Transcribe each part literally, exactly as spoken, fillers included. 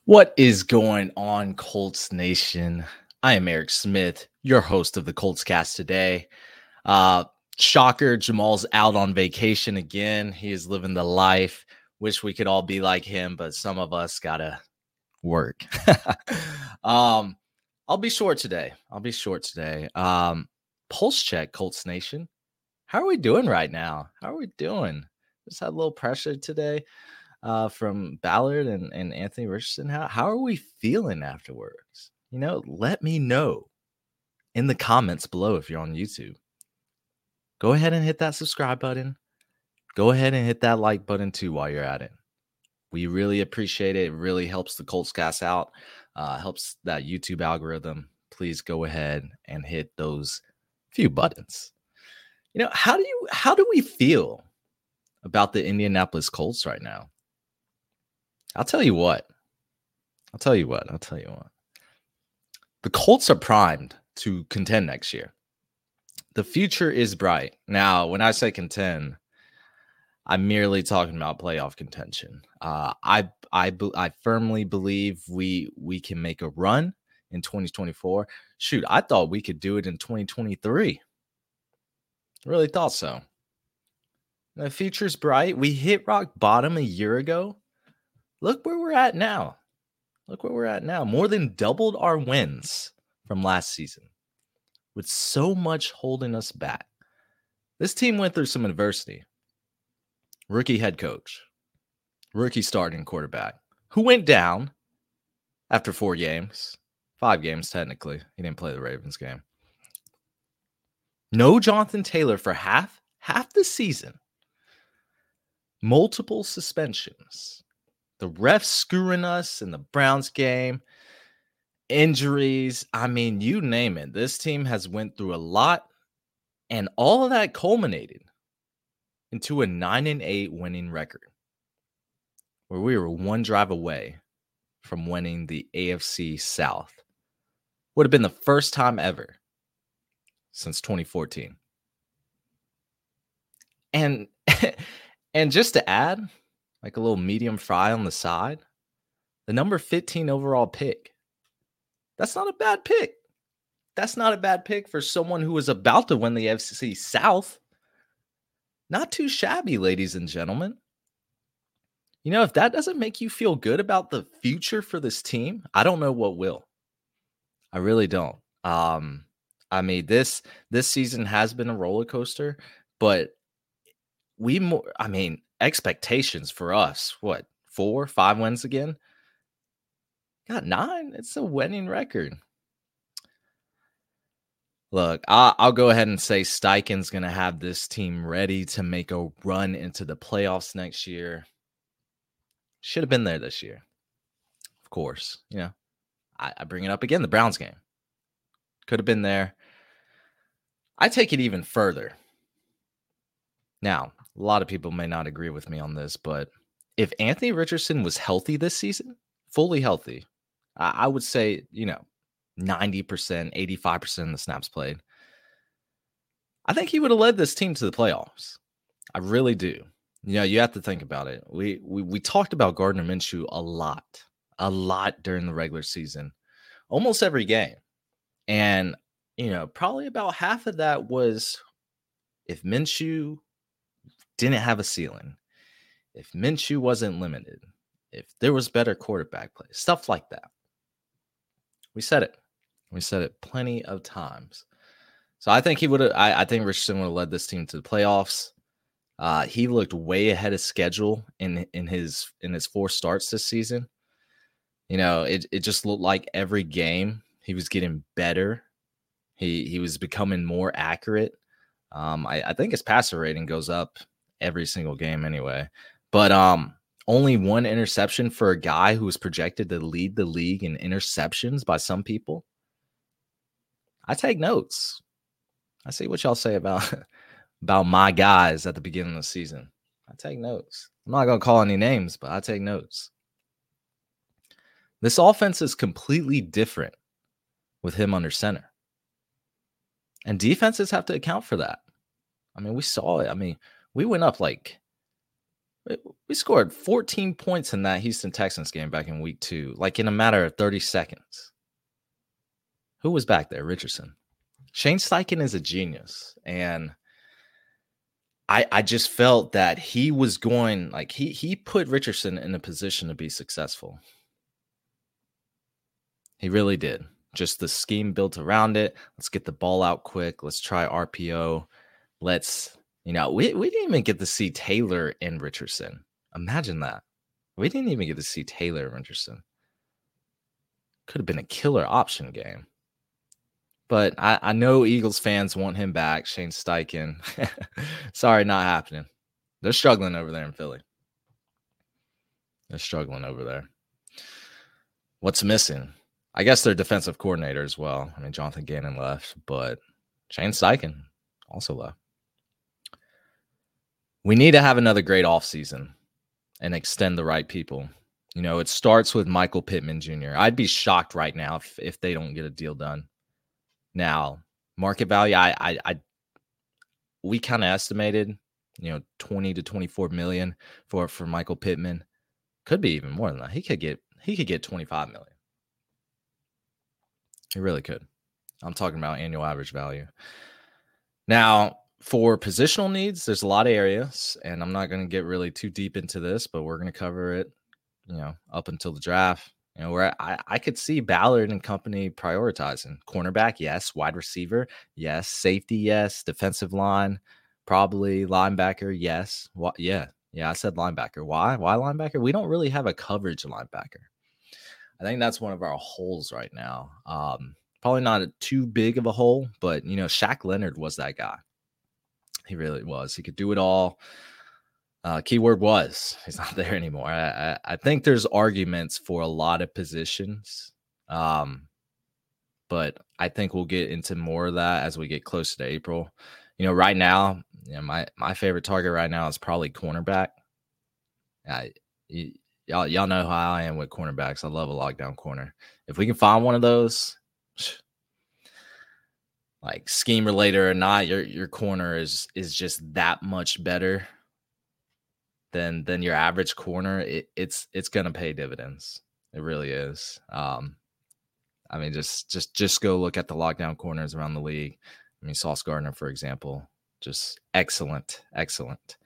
What is going on, Colts Nation? I am Eric Smith, your host of the Colts Cast today. Uh, shocker, Jamal's out on vacation again. He is living the life. Wish we could all be like him, but some of us gotta work. um, I'll be short today. I'll be short today. Um, pulse check, Colts Nation. How are we doing right now? How are we doing? Just had a little pressure today. Uh, from Ballard and, and Anthony Richardson. How, how are we feeling afterwards? You know, let me know in the comments below if you're on YouTube. Go ahead and hit that subscribe button. Go ahead and hit that like button too while you're at it. We really appreciate it. It really helps the Colts Cast out, uh, helps that YouTube algorithm. Please go ahead and hit those few buttons. You know, how do you how do we feel about the Indianapolis Colts right now? I'll tell you what. I'll tell you what. I'll tell you what. The Colts are primed to contend next year. The future is bright. Now, when I say contend, I'm merely talking about playoff contention. Uh, I I I firmly believe we we can make a run in twenty twenty-four. Shoot, I thought we could do it in twenty twenty-three. Really thought so. The future's bright. We hit rock bottom a year ago. Look where we're at now. Look where we're at now. More than doubled our wins from last season with so much holding us back. This team went through some adversity. Rookie head coach, rookie starting quarterback, who went down after four games, five games technically. He didn't play the Ravens game. No Jonathan Taylor for half, half the season. Multiple suspensions. The refs screwing us in the Browns game, injuries. I mean, you name it. This team has went through a lot, and all of that culminated into a nine and eight winning record, where we were one drive away from winning the A F C South. Would have been the first time ever since twenty fourteen. And and just to add, like a little medium fry on the side, the number fifteen overall pick. That's not a bad pick. That's not a bad pick for someone who was about to win the A F C South. Not too shabby, ladies and gentlemen. You know, if that doesn't make you feel good about the future for this team, I don't know what will. I really don't. Um, I mean, this this season has been a roller coaster, but we more, I mean, expectations for us, what, four, five wins again? Got nine. It's a winning record. Look, I'll, I'll go ahead and say Steichen's going to have this team ready to make a run into the playoffs next year. Should have been there this year. Of course, you know, I, I bring it up again, the Browns game. Could have been there. I take it even further. Now, a lot of people may not agree with me on this, but if Anthony Richardson was healthy this season, fully healthy, I, I would say, you know, ninety percent, eighty-five percent of the snaps played, I think he would have led this team to the playoffs. I really do. You know, you have to think about it. We we we talked about Gardner Minshew a lot, a lot during the regular season, almost every game. And, you know, probably about half of that was if Minshew didn't have a ceiling, if Minshew wasn't limited, if there was better quarterback play, stuff like that. We said it. We said it plenty of times. So I think he would have, I, I think Richardson would have led this team to the playoffs. Uh, he looked way ahead of schedule in, in his in his four starts this season. You know, it, it just looked like every game he was getting better. He he was becoming more accurate. Um, I, I think his passer rating goes up every single game anyway. But um, only one interception for a guy who was projected to lead the league in interceptions by some people. I take notes. I see what y'all say about, about my guys at the beginning of the season. I take notes. I'm not going to call any names, but I take notes. This offense is completely different with him under center. And defenses have to account for that. I mean, we saw it. I mean, we went up like We we scored fourteen points in that Houston Texans game back in week two, like in a matter of thirty seconds. Who was back there? Richardson. Shane Steichen is a genius. And I I just felt that he was going, like he he put Richardson in a position to be successful. He really did. Just the scheme built around it. Let's get the ball out quick. Let's try R P O. Let's, you know, we, we didn't even get to see Taylor and Richardson. Imagine that. We didn't even get to see Taylor and Richardson. Could have been a killer option game. But I, I know Eagles fans want him back, Shane Steichen. Sorry, not happening. They're struggling over there in Philly. They're struggling over there. What's missing? I guess their defensive coordinator as well. I mean, Jonathan Gannon left, but Shane Steichen also left. We need to have another great offseason and extend the right people. You know, it starts with Michael Pittman Junior I'd be shocked right now if, if they don't get a deal done. Now, market value, I, I, I we kind of estimated, you know, twenty to twenty-four million for for Michael Pittman. Could be even more than that. He could get he could get twenty-five million. He really could. I'm talking about annual average value. Now, for positional needs, there's a lot of areas, and I'm not going to get really too deep into this, but we're going to cover it, you know, up until the draft. You know, where I, I could see Ballard and company prioritizing cornerback, yes. Wide receiver, yes. Safety, yes. Defensive line, probably. Linebacker, yes. What? Yeah, yeah. I said linebacker. Why? Why linebacker? We don't really have a coverage linebacker. I think that's one of our holes right now. Um, probably not a, too big of a hole, but you know, Shaq Leonard was that guy. He really was. He could do it all. Uh, keyword was. He's not there anymore. I, I, I think there's arguments for a lot of positions, um, but I think we'll get into more of that as we get closer to April. You know, right now, you know, my my favorite target right now is probably cornerback. I, y- y'all y'all know how I am with cornerbacks. I love a lockdown corner. If we can find one of those, like scheme related or not, your your corner is is just that much better than than your average corner. It, it's it's gonna pay dividends. It really is. Um, I mean, just just just go look at the lockdown corners around the league. I mean, Sauce Gardner, for example, just excellent, excellent.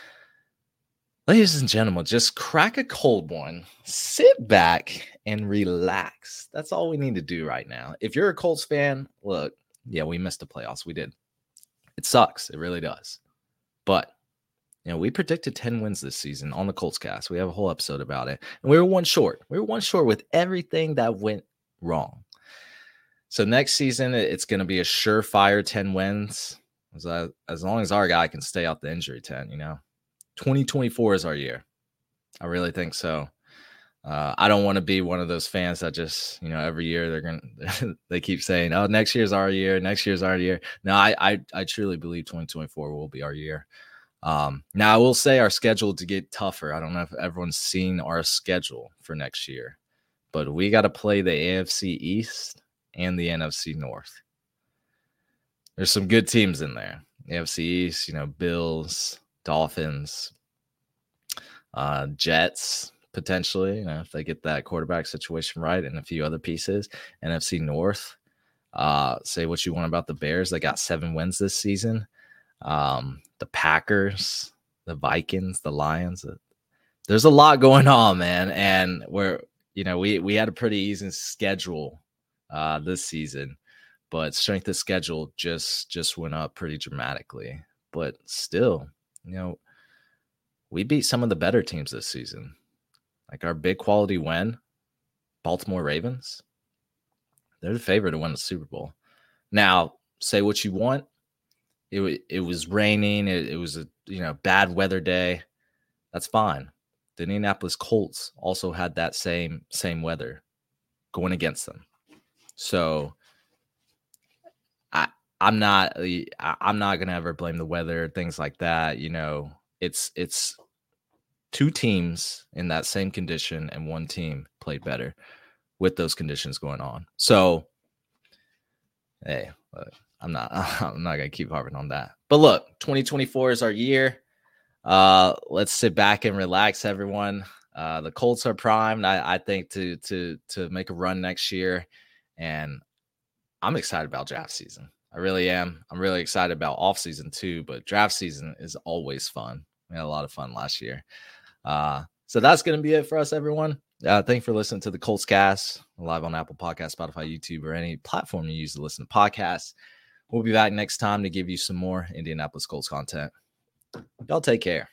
Ladies and gentlemen, just crack a cold one, sit back and relax. That's all we need to do right now. If you're a Colts fan, look, yeah, we missed the playoffs. We did. It sucks. It really does. But you know, we predicted ten wins this season on the Colts cast. We have a whole episode about it. And we were one short. We were one short with everything that went wrong. So next season, it's going to be a surefire ten wins. As, I, as long as our guy can stay out the injury tent, you know. twenty twenty-four is our year. I really think so. Uh, I don't want to be one of those fans that just, you know, every year they're going to, they keep saying, oh, next year's our year. Next year's our year. No, I, I, I truly believe twenty twenty-four will be our year. Um, now, I will say our schedule to get tougher. I don't know if everyone's seen our schedule for next year, but we got to play the A F C East and the N F C North. There's some good teams in there. A F C East, you know, Bills, Dolphins, uh, Jets, potentially, you know, if they get that quarterback situation right and a few other pieces. N F C North, uh, say what you want about the Bears. They got seven wins this season. Um, the Packers, the Vikings, the Lions. There's a lot going on, man. And we're, you know, we, we had a pretty easy schedule uh, this season, but strength of schedule just, just went up pretty dramatically. But still, you know, we beat some of the better teams this season. Like our big quality win, Baltimore Ravens, they're the favorite to win the Super Bowl. Now, say what you want. It, it was raining. It, it was a you know bad weather day. That's fine. The Indianapolis Colts also had that same same weather going against them. So I I'm not I, I'm not gonna ever blame the weather, things like that. You know, it's it's two teams in that same condition, and one team played better with those conditions going on. So hey. Uh, I'm not I'm not going to keep harping on that. But look, twenty twenty-four is our year. Uh, let's sit back and relax, everyone. Uh, the Colts are primed, I, I think, to to to make a run next year, and I'm excited about draft season. I really am. I'm really excited about off season too, but draft season is always fun. We had a lot of fun last year. Uh, so that's going to be it for us, everyone. Uh, thank you for listening to the Colts Cast, live on Apple Podcasts, Spotify, YouTube, or any platform you use to listen to podcasts. We'll be back next time to give you some more Indianapolis Colts content. Y'all take care.